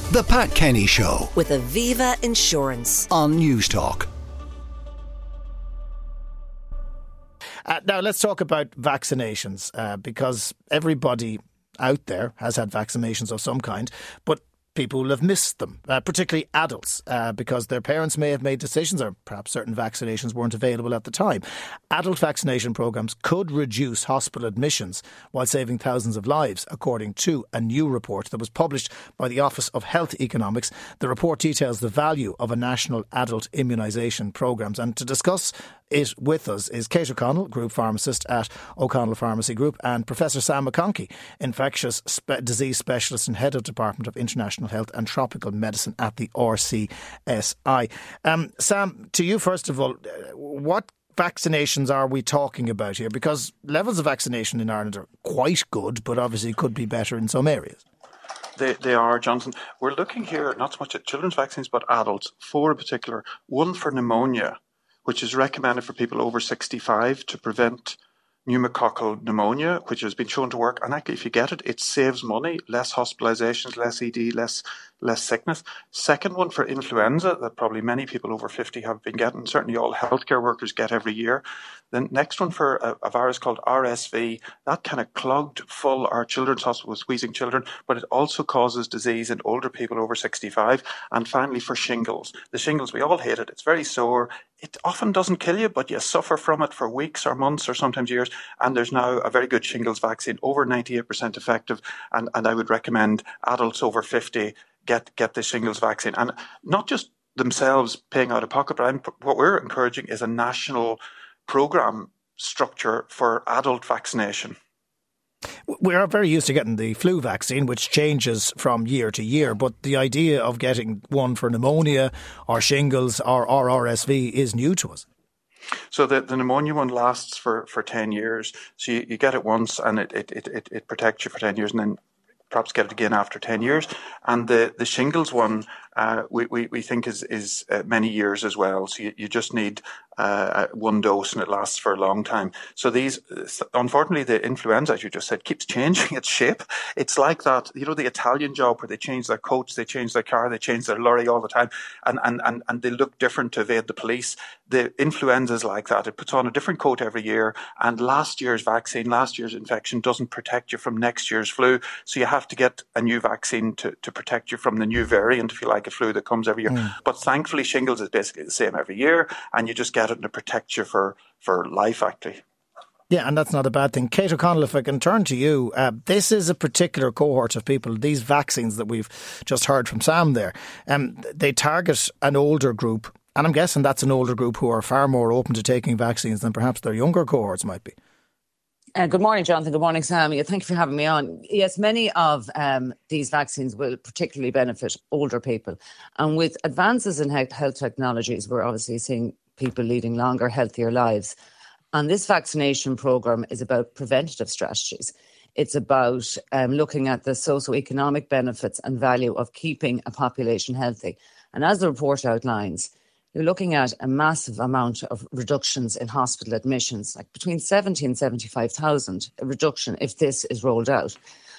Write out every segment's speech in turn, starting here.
The Pat Kenny Show with Aviva Insurance on News Talk. Now let's talk about vaccinations because everybody out there has had vaccinations of some kind, but people will have missed them, particularly adults, because their parents may have made decisions or perhaps certain vaccinations weren't available at the time. Adult vaccination programmes could reduce hospital admissions while saving thousands of lives, according to a new report that was published by the Office of Health Economics. The report details the value of a national adult immunisation programmes. And to discuss it with us is Kate O'Connell, Group Pharmacist at O'Connell Pharmacy Group, and Professor Sam McConkey, Infectious Disease Specialist and Head of Department of International Health and Tropical Medicine at the RCSI. Sam, to you first of all, what vaccinations are we talking about here? Because levels of vaccination in Ireland are quite good, but obviously could be better in some areas. They are, Jonathan. We're looking here not so much at children's vaccines, but adults, four in particular. One for pneumonia, which is recommended for people over 65 to prevent pneumococcal pneumonia, which has been shown to work. And actually, if you get it, it saves money, less hospitalizations, less ED, less sickness. Second one for influenza that probably many people over 50 have been getting, certainly all healthcare workers get every year. The next one for a virus called RSV, that kind of clogged full our children's hospital with squeezing children, but it also causes disease in older people over 65. And finally for shingles. The shingles, we all hate it. It's very sore. It often doesn't kill you, but you suffer from it for weeks or months or sometimes years. And there's now a very good shingles vaccine, over 98% effective. And I would recommend adults over 50 get the shingles vaccine. And not just themselves paying out of pocket, but what we're encouraging is a national programme structure for adult vaccination. We are very used to getting the flu vaccine, which changes from year to year, but the idea of getting one for pneumonia or shingles or RSV is new to us. So the pneumonia one lasts for 10 years. So you get it once and it protects you for 10 years and then perhaps get it again after 10 years. And the shingles one, we think is many years as well. So you just need one dose and it lasts for a long time. So these, unfortunately, the influenza, as you just said, keeps changing its shape. It's like that, the Italian job where they change their coats, they change their car, they change their lorry all the time, and they look different to evade the police. The influenza is like that. It puts on a different coat every year, and last year's vaccine, last year's infection doesn't protect you from next year's flu. So you have to get a new vaccine to protect you from the new variant, if you like, a flu that comes every year. But thankfully, shingles is basically the same every year, and you just get it and it protects you for life, actually. Yeah, and that's not a bad thing. Kate O'Connell, if I can turn to you, this is a particular cohort of people, these vaccines that we've just heard from Sam there, they target an older group, and I'm guessing that's an older group who are far more open to taking vaccines than perhaps their younger cohorts might be. Good morning, Jonathan. Good morning, Sam. Thank you for having me on. Yes, many of these vaccines will particularly benefit older people. And with advances in health technologies, we're obviously seeing people leading longer, healthier lives. And this vaccination programme is about preventative strategies. It's about looking at the socio-economic benefits and value of keeping a population healthy. And as the report outlines, you're looking at a massive amount of reductions in hospital admissions, like between 70 and 75,000 a reduction if this is rolled out.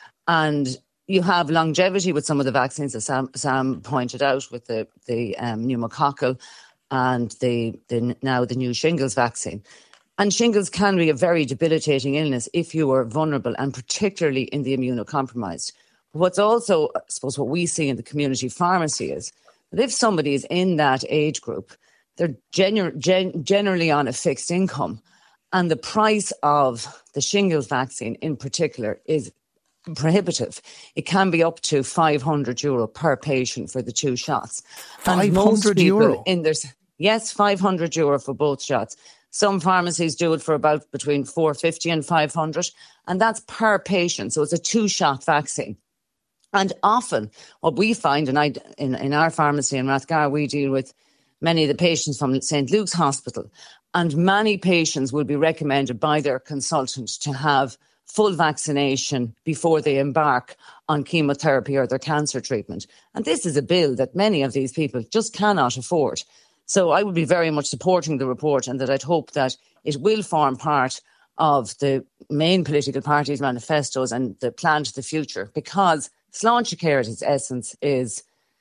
And you have longevity with some of the vaccines, as Sam pointed out, with the pneumococcal and now the new shingles vaccine. And shingles can be a very debilitating illness if you are vulnerable, and particularly in the immunocompromised. What's also, I suppose, what we see in the community pharmacy is that if somebody is in that age group, they're generally on a fixed income, and the price of the shingles vaccine in particular is prohibitive. It can be up to €500 per patient for the 2 shots. €500? Yes, €500 for both shots. Some pharmacies do it for about between $450 and $500, and that's per patient. So it's a 2-shot vaccine. And often what we find, and in our pharmacy in Rathgar, we deal with many of the patients from St. Luke's Hospital, and many patients will be recommended by their consultant to have full vaccination before they embark on chemotherapy or their cancer treatment. And this is a bill that many of these people just cannot afford. So I would be very much supporting the report, and that I'd hope that it will form part of the main political parties' manifestos and the plan to the future, because Sláinte Care at its essence is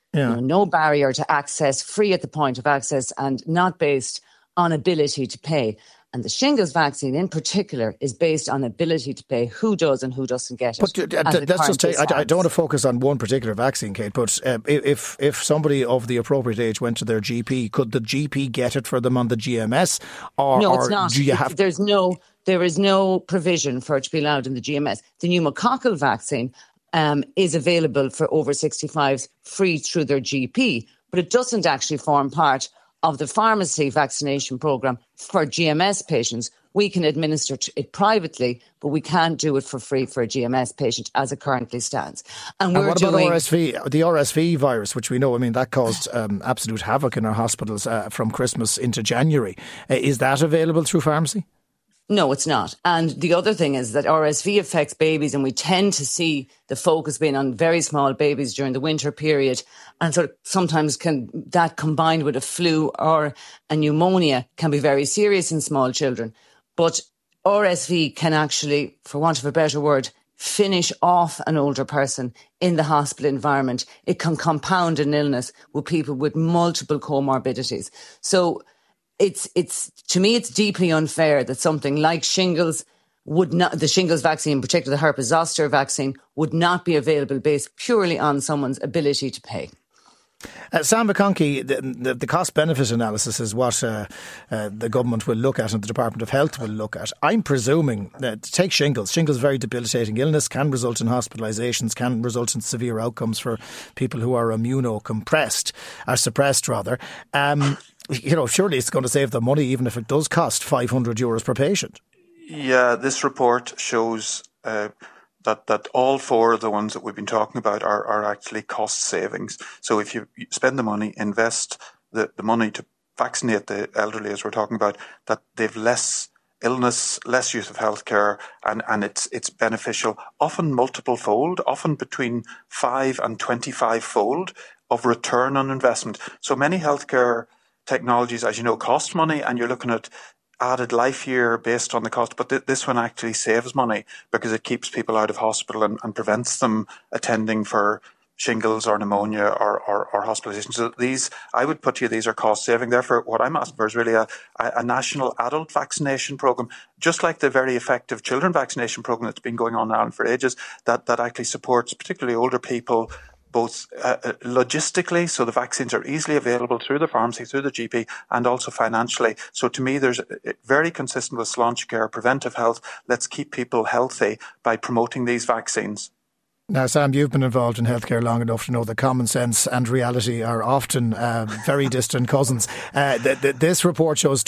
No barrier to access, free at the point of access, and not based on ability to pay. And the shingles vaccine in particular is based on ability to pay, who does and who doesn't get it. But let's just take, I don't want to focus on one particular vaccine, Kate, but if somebody of the appropriate age went to their GP, could the GP get it for them on the GMS? No, it's not. Do you have... There is no provision for it to be allowed in the GMS. The pneumococcal vaccine is available for over 65s free through their GP, but it doesn't actually form part of the pharmacy vaccination programme for GMS patients. We can administer it privately, but we can't do it for free for a GMS patient as it currently stands. And what about RSV? The RSV virus, which we know, that caused absolute havoc in our hospitals from Christmas into January. Is that available through pharmacy? No, it's not. And the other thing is that RSV affects babies, and we tend to see the focus being on very small babies during the winter period. And so sometimes that combined with a flu or a pneumonia can be very serious in small children. But RSV can actually, for want of a better word, finish off an older person in the hospital environment. It can compound an illness with people with multiple comorbidities. So to me, it's deeply unfair that something like shingles the shingles vaccine, in particular the herpes zoster vaccine, would not be available based purely on someone's ability to pay. Sam McConkey, the cost-benefit analysis is what the government will look at and the Department of Health will look at. I'm presuming that to take shingles. Shingles, very debilitating illness, can result in hospitalisations, can result in severe outcomes for people who are immunocompressed, or suppressed rather. Surely it's going to save them money even if it does cost €500 per patient. Yeah, this report shows that all four of the ones that we've been talking about are actually cost savings. So if you spend the money, invest the money to vaccinate the elderly, as we're talking about, that they've less illness, less use of healthcare, and it's beneficial, often multiple fold, often between 5 and 25 fold of return on investment. So many healthcare technologies, as you know, cost money, and you're looking at added life year based on the cost, but this one actually saves money because it keeps people out of hospital and prevents them attending for shingles or pneumonia or hospitalisation. So these, I would put to you, these are cost saving. Therefore, what I'm asking for is really a national adult vaccination programme, just like the very effective children vaccination programme that's been going on now for ages, that actually supports particularly older people, both logistically, so the vaccines are easily available through the pharmacy, through the GP, and also financially. So to me, there's very consistent with Sláintecare, preventive health. Let's keep people healthy by promoting these vaccines. Now, Sam, you've been involved in healthcare long enough to know that common sense and reality are often very distant cousins. This report shows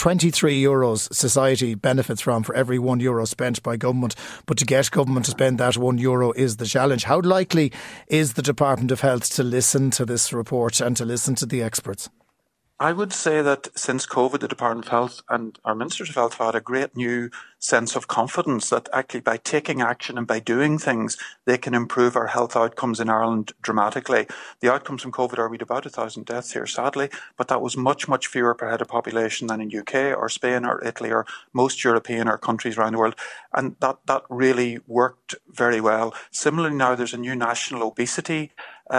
€23 society benefits from for every €1 spent by government. But to get government to spend that €1 is the challenge. How likely is the Department of Health to listen to this report and to listen to the experts? I would say that since COVID, the Department of Health and our Ministers of Health have had a great new sense of confidence that actually by taking action and by doing things, they can improve our health outcomes in Ireland dramatically. The outcomes from COVID are we had about 1,000 deaths here, sadly, but that was much, much fewer per head of population than in UK or Spain or Italy or most European or countries around the world. And that really worked very well. Similarly, now there's a new national obesity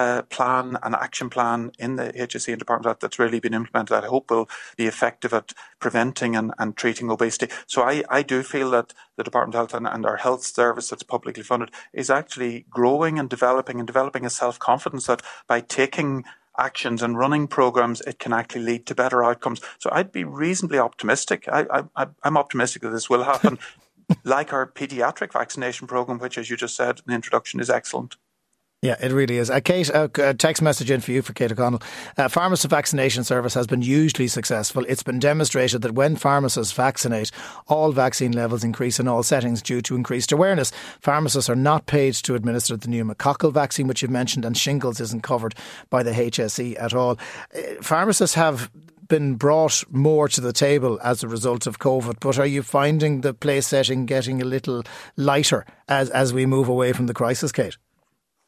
plan, an action plan in the HSE and Department of Health that's really been implemented that I hope will be effective at preventing and treating obesity. So I do feel that the Department of Health and our health service that's publicly funded is actually growing and developing a self-confidence that by taking actions and running programs, it can actually lead to better outcomes. So I'd be reasonably optimistic. I'm optimistic that this will happen, like our paediatric vaccination program, which, as you just said in the introduction, is excellent. Yeah, it really is. Kate, a text message in for you for Kate O'Connell. Pharmacist vaccination service has been hugely successful. It's been demonstrated that when pharmacists vaccinate, all vaccine levels increase in all settings due to increased awareness. Pharmacists are not paid to administer the pneumococcal vaccine, which you've mentioned, and shingles isn't covered by the HSE at all. Pharmacists have been brought more to the table as a result of COVID, but are you finding the place setting getting a little lighter as we move away from the crisis, Kate?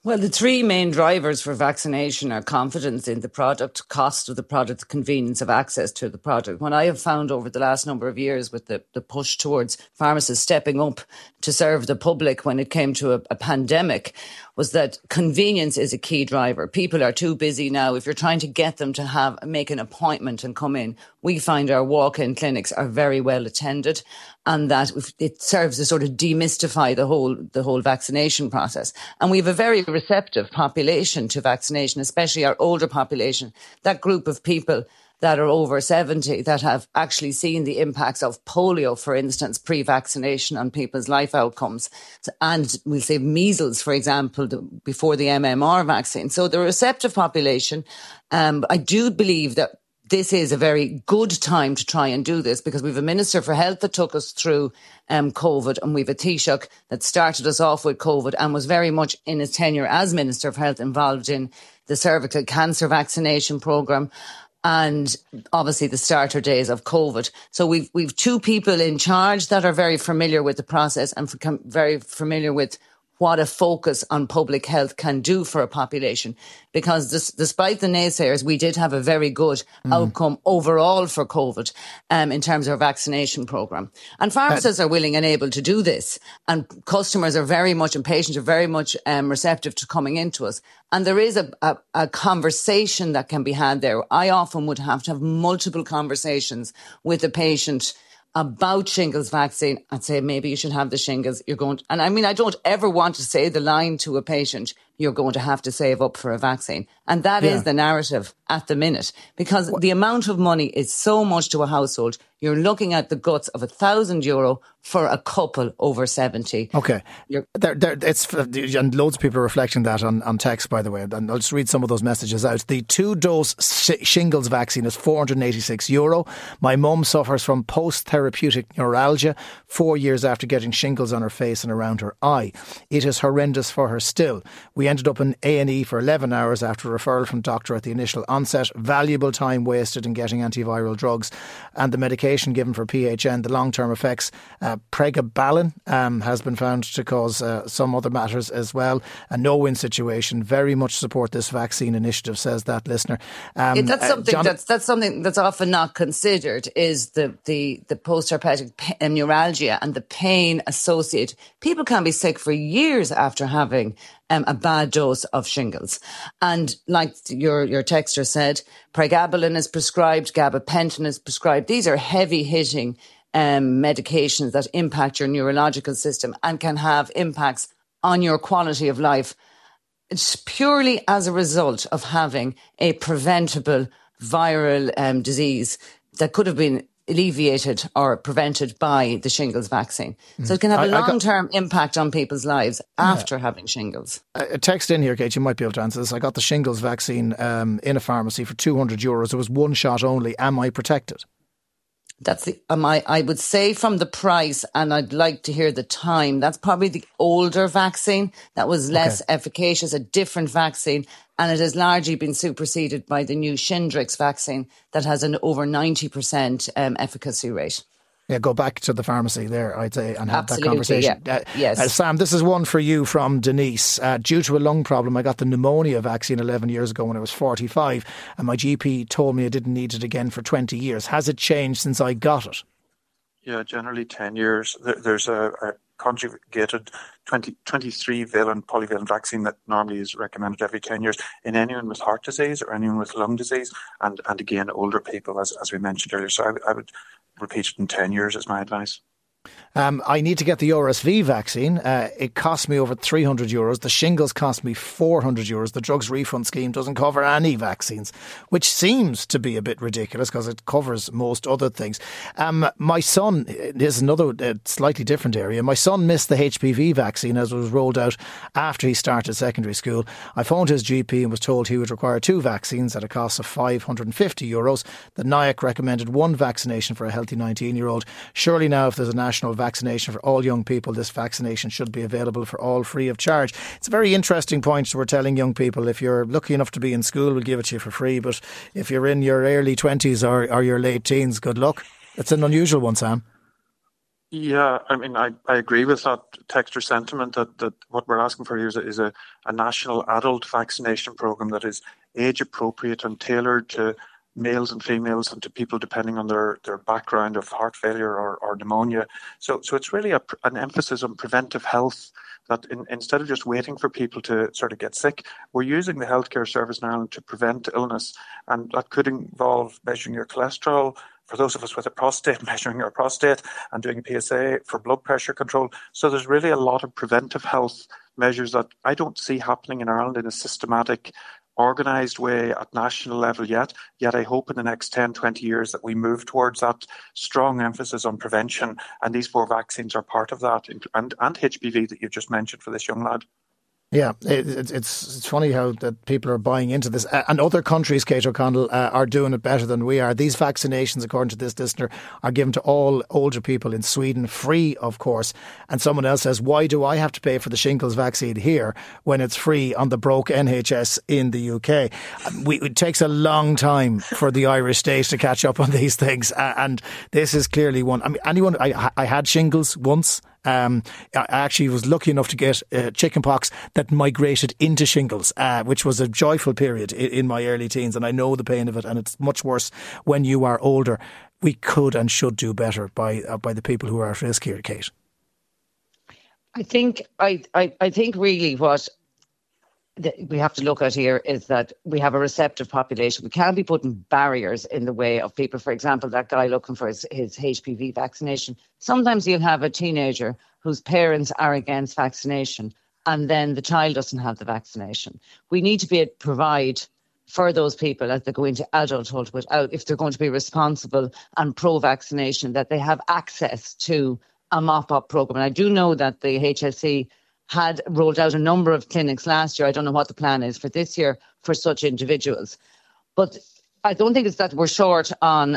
Well, the three main drivers for vaccination are confidence in the product, cost of the product, convenience of access to the product. What I have found over the last number of years with the push towards pharmacists stepping up to serve the public when it came to a pandemic was that convenience is a key driver. People are too busy now. If you're trying to get them to make an appointment and come in, we find our walk-in clinics are very well attended, and that it serves to sort of demystify the whole vaccination process. And we have a very receptive population to vaccination, especially our older population, that group of people that are over 70 that have actually seen the impacts of polio, for instance, pre-vaccination on people's life outcomes. And we'll say measles, for example, before the MMR vaccine. So the receptive population, I do believe that this is a very good time to try and do this, because we've a Minister for Health that took us through COVID, and we've a Taoiseach that started us off with COVID and was very much in his tenure as Minister for Health involved in the cervical cancer vaccination programme and obviously the starter days of COVID. So we've two people in charge that are very familiar with the process and very familiar with what a focus on public health can do for a population. Because despite the naysayers, we did have a very good outcome overall for COVID in terms of our vaccination programme. And pharmacists are willing and able to do this. And customers are very much, and patients are very much receptive to coming into us. And there is a conversation that can be had there. I often would have to have multiple conversations with a patient about shingles vaccine. I'd say maybe you should have the shingles. And I mean, I don't ever want to say the line to a patient, you're going to have to save up for a vaccine. And that is the narrative at the minute, because the amount of money is so much to a household. You're looking at the guts of €1,000 for a couple over 70. Okay. And loads of people are reflecting that on text, by the way. And I'll just read some of those messages out. The 2-dose shingles vaccine is €486. My mum suffers from post-therapeutic neuralgia 4 years after getting shingles on her face and around her eye. It is horrendous for her still. We ended up in A&E for 11 hours after a referral from doctor at the initial onset. Valuable time wasted in getting antiviral drugs and the medication given for PHN. The long-term effects, pregabalin has been found to cause some other matters as well. A no-win situation. Very much support this vaccine initiative, says that listener. That's something that's often not considered, is the post-herpetic neuralgia and the pain associated. People can be sick for years after having a bad dose of shingles. And like your texter said, pregabalin is prescribed, gabapentin is prescribed. These are heavy-hitting medications that impact your neurological system and can have impacts on your quality of life. It's purely as a result of having a preventable viral disease that could have been alleviated or prevented by the shingles vaccine. So it can have a long-term impact on people's lives after having shingles. A text in here, Kate, you might be able to answer this. I got the shingles vaccine in a pharmacy for €200. It was one shot only. Am I protected? That's I would say from the price, and I'd like to hear the time, that's probably the older vaccine that was less efficacious, a different vaccine, and it has largely been superseded by the new Shingrix vaccine that has an over 90% efficacy rate. Yeah, go back to the pharmacy there, I'd say, and have Absolutely, that conversation. Yes. Sam, this is one for you from Denise. Due to a lung problem, I got the pneumonia vaccine 11 years ago when I was 45, and my GP told me I didn't need it again for 20 years. Has it changed since I got it? Yeah, generally 10 years. There's a conjugated 23-valent polyvalent vaccine that normally is recommended every 10 years in anyone with heart disease or anyone with lung disease, and again, older people, as we mentioned earlier. So I would repeat it in 10 years is my advice. I need to get the RSV vaccine. It cost me over €300. The shingles cost me €400. The drugs refund scheme doesn't cover any vaccines, which seems to be a bit ridiculous because it covers most other things. My son, this is another slightly different area. My son missed the HPV vaccine as it was rolled out after he started secondary school. I phoned his GP and was told he would require 2 vaccines at a cost of €550. The NIAC recommended 1 vaccination for a healthy 19-year-old. Surely now, if there's a national vaccination for all young people, this vaccination should be available for all free of charge. It's a very interesting point. So we're telling young people, if you're lucky enough to be in school, we'll give it to you for free, but if you're in your early 20s or your late teens, good luck. It's an unusual one, Sam. Yeah, I mean, I agree with that texter sentiment that what we're asking for here is a national adult vaccination program that is age appropriate and tailored to males and females and to people depending on their background of heart failure or pneumonia. So it's really an emphasis on preventive health, that instead of just waiting for people to sort of get sick, we're using the healthcare service in Ireland to prevent illness. And that could involve measuring your cholesterol, for those of us with a prostate, measuring our prostate and doing a PSA for blood pressure control. So there's really a lot of preventive health measures that I don't see happening in Ireland in a systematic, organised way at national level yet. Yet I hope in the next 10, 20 years that we move towards that strong emphasis on prevention. And these 4 vaccines are part of that, and HPV that you've just mentioned for this young lad. Yeah, it's funny how that people are buying into this. And other countries, Kate O'Connell, are doing it better than we are. These vaccinations, according to this listener, are given to all older people in Sweden, free, of course. And someone else says, why do I have to pay for the shingles vaccine here when it's free on the broke NHS in the UK? It takes a long time for the Irish state to catch up on these things. And this is clearly one. I mean, I had shingles once. I actually was lucky enough to get chickenpox that migrated into shingles, which was a joyful period in my early teens, and I know the pain of it, and it's much worse when you are older. We could and should do better by the people who are at risk here, Kate. I think really what we have to look at here is that we have a receptive population. We can't be putting barriers in the way of people. For example, that guy looking for his HPV vaccination. Sometimes you'll have a teenager whose parents are against vaccination and then the child doesn't have the vaccination. We need to provide for those people as they go into adulthood if they're going to be responsible and pro-vaccination, that they have access to a mop-up programme. And I do know that the HSE had rolled out a number of clinics last year. I don't know what the plan is for this year for such individuals. But I don't think it's that we're short on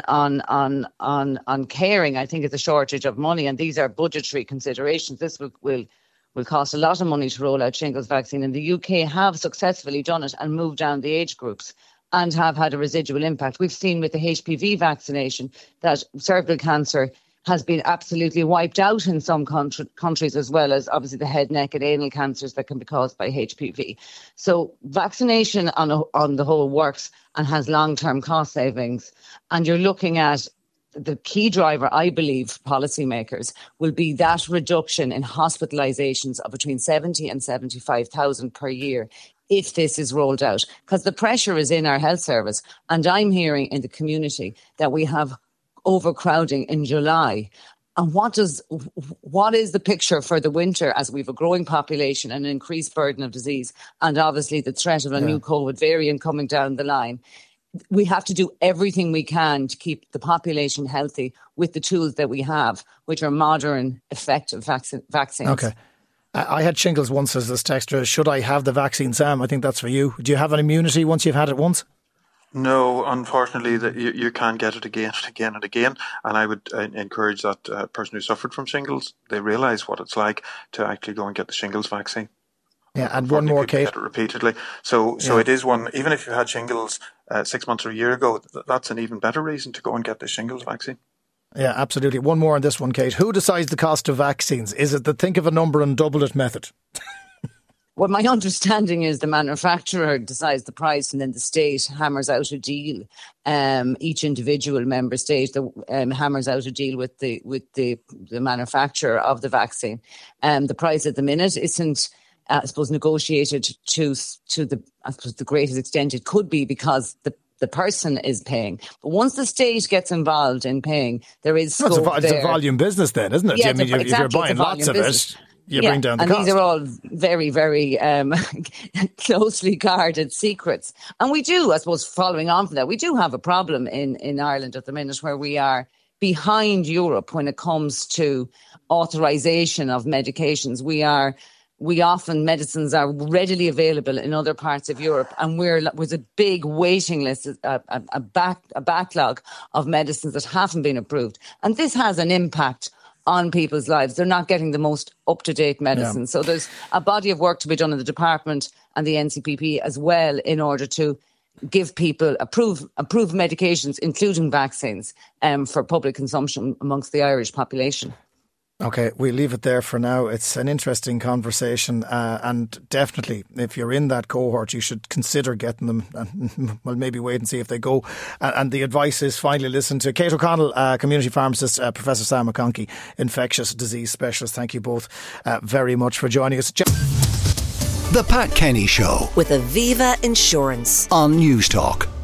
caring. I think it's a shortage of money, and these are budgetary considerations. This will cost a lot of money to roll out shingles vaccine. And the UK have successfully done it and moved down the age groups and have had a residual impact. We've seen with the HPV vaccination that cervical cancer has been absolutely wiped out in some countries, as well as obviously the head, neck and anal cancers that can be caused by HPV. So vaccination on the whole works and has long-term cost savings. And you're looking at the key driver, I believe, policymakers will be that reduction in hospitalisations of between 70 and 75,000 per year if this is rolled out, because the pressure is in our health service. And I'm hearing in the community that we have overcrowding in July. And what is the picture for the winter as we have a growing population and an increased burden of disease, and obviously the threat of a new COVID variant coming down the line? We have to do everything we can to keep the population healthy with the tools that we have, which are modern, effective vaccines. Okay. I had shingles once, as this texter. Should I have the vaccine, Sam? I think that's for you. Do you have an immunity once you've had it once? No, unfortunately, that you can get it again and again and again. And I would encourage that person who suffered from shingles, they realise what it's like to actually go and get the shingles vaccine. Yeah, and one more, Kate. Get it repeatedly. So it is one, even if you had shingles 6 months or a year ago, that's an even better reason to go and get the shingles vaccine. Yeah, absolutely. One more on this one, Kate. Who decides the cost of vaccines? Is it the think of a number and double it method? Well, my understanding is the manufacturer decides the price and then the state hammers out a deal. Each individual member state hammers out a deal with the manufacturer of the vaccine. The price at the minute isn't, I suppose, negotiated to the greatest extent it could be, because the person is paying. But once the state gets involved in paying, there is scope it's a volume business then, isn't it? Yeah, I mean, if you're buying lots of it, you bring down the cost. And these are all very, very closely guarded secrets. And we do, I suppose, following on from that, we do have a problem in Ireland at the minute where we are behind Europe when it comes to authorisation of medications. Medicines are readily available in other parts of Europe, and with a big waiting list, a backlog of medicines that haven't been approved. And this has an impact on people's lives. They're not getting the most up-to-date medicine. Yeah. So there's a body of work to be done in the department and the NCPP as well in order to give people approved medications, including vaccines, for public consumption amongst the Irish population. Okay, we'll leave it there for now. It's an interesting conversation, and definitely, if you're in that cohort, you should consider getting them, and well, maybe wait and see if they go. And the advice is finally listen to Kate O'Connell, community pharmacist, Professor Sam McConkey, infectious disease specialist. Thank you both very much for joining us. The Pat Kenny Show with Aviva Insurance on News Talk.